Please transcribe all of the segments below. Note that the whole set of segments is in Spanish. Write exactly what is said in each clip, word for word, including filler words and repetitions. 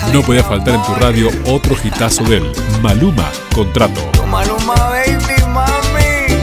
No podía faltar en tu radio otro hitazo de él, Maluma, Contrato. Maluma, baby, mami.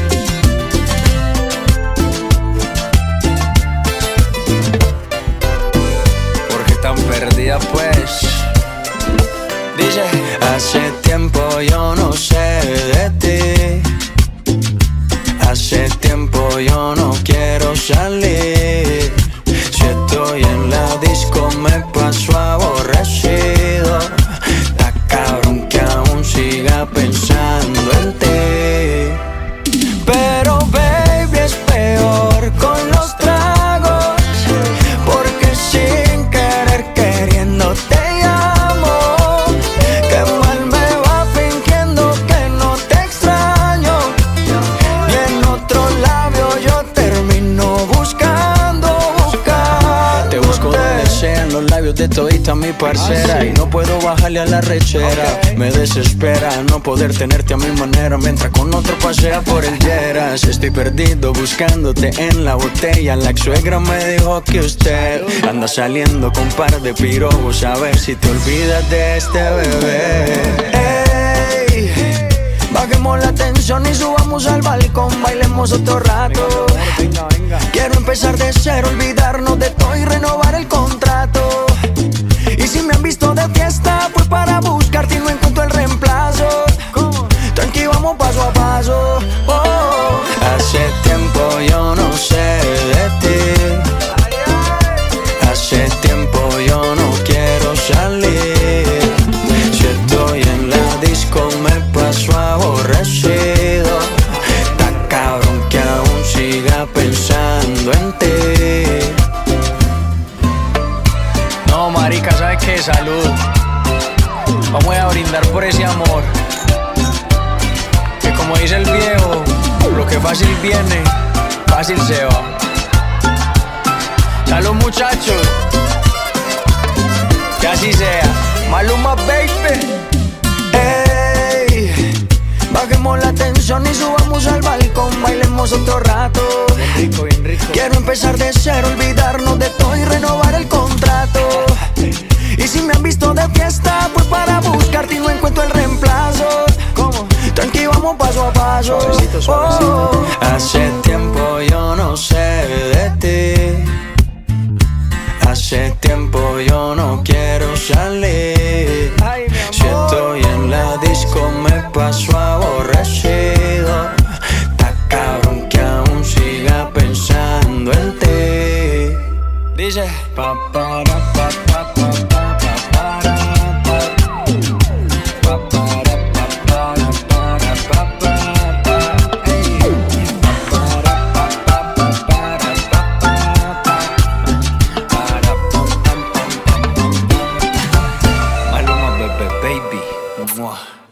¿Por qué tan perdida, pues? Dice: hace tiempo yo no sé de ti. Hace tiempo yo no quiero salir. Si estoy en la disco me paso aborrecido. Está cabrón que aún siga pensando en ti. Pero baby, es peor con los tragos, porque sin querer queriendo te llamo. Qué mal me va fingiendo que no te extraño, y en otro labio yo termino buscando, buscando. Te busco donde sean los labios de todita mi parcera, y no puedo bajarle a la rechera. Me desespera no poder tenerte a mi manera mientras con otro pasea por el Lleras. Estoy perdido buscándote en la botella. La ex suegra me dijo que usted anda saliendo con par de pirobos, a ver si te olvidas de este bebé. Ey, bajemos la tensión y subamos al balcón, bailemos otro rato. Quiero empezar de cero, olvidarnos de todo y renovar el contrato. Y si me han visto de fiesta, fue para buscarte y no encuentro el reemplazo. Tranqui, vamos paso a paso. Oh, hace tiempo yo no sé de ti. Hace tiempo yo no quiero salir. Si estoy en la disco me paso aborrecido. Está cabrón que aún siga pensando en ti. No, marica, ¿sabes qué? Salud. Vamos a brindar por ese amor, que como dice el viejo, lo que fácil viene, fácil se va. Salud, muchachos, que así sea. Maluma, baby. Ey, bajemos la tensión y subamos al balcón, bailemos otro rato. Bien rico, bien rico. Quiero empezar de cero, olvidarnos de todo y renovar el contrato. Y si me han visto de fiesta, pues para buscarte y no encuentro el reemplazo. ¿Cómo? Tranqui, vamos paso a paso. Suavecito, suavecito. Oh, hace tiempo yo no sé de ti. Hace tiempo yo no quiero salir. Ay, si estoy en la disco me paso aborrecido. Está cabrón que aún siga pensando en ti. Dice: pa, para, pa, pa, pa, pa. Baby, moi.